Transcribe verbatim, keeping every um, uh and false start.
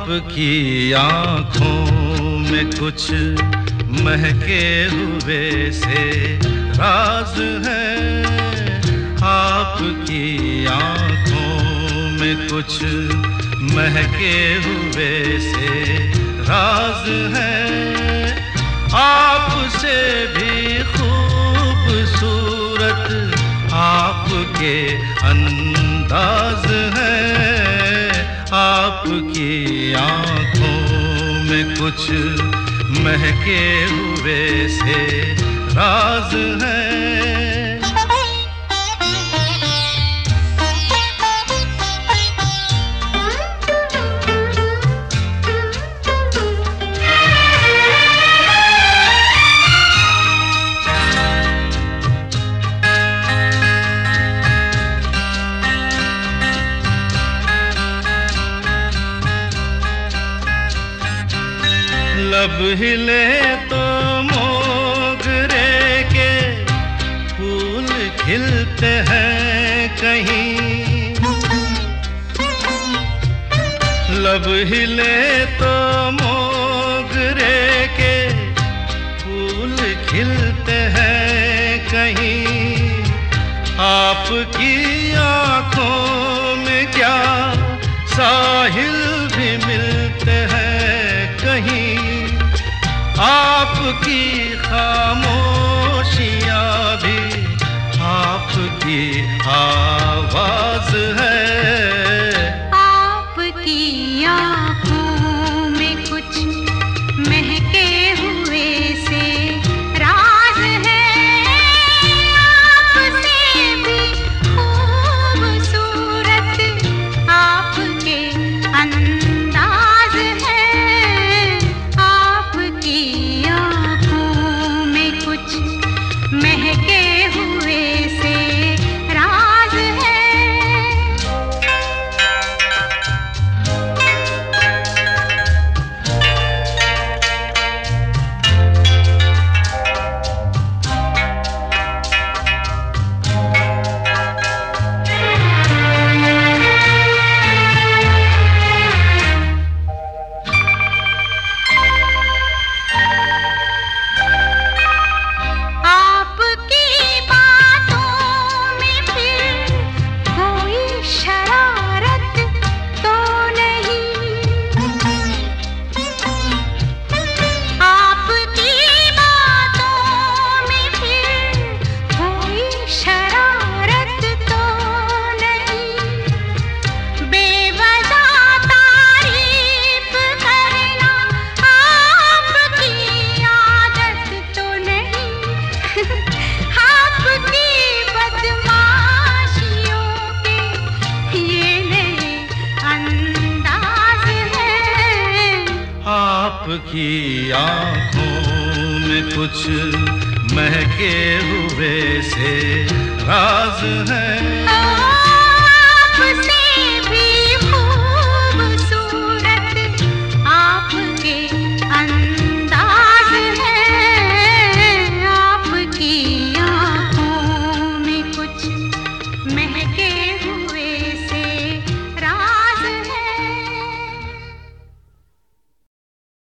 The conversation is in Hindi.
आपकी आँखों में कुछ महके हुए से राज है। आपकी आँखों में कुछ महके हुए से राज है। आपसे भी खूबसूरत आपके अंदाज है। आपकी आँखों में कुछ महके हुए से राज है। लब हिले तो मोगरे के फूल खिलते हैं कहीं। लब हिले तो मोगरे के फूल खिलते हैं कहीं। आपकी आँखों में क्या साहिल भी मिलते हैं कहीं। आपकी खामोशियाँ भी आपकी आवाज़ है। आपकी आँखों में कुछ महके हुए से राज है। आपसे भी खूबसूरत आपके अंदाज है। महके हुए से राज है। आपकी आँखों में कुछ महके हुए से राज है।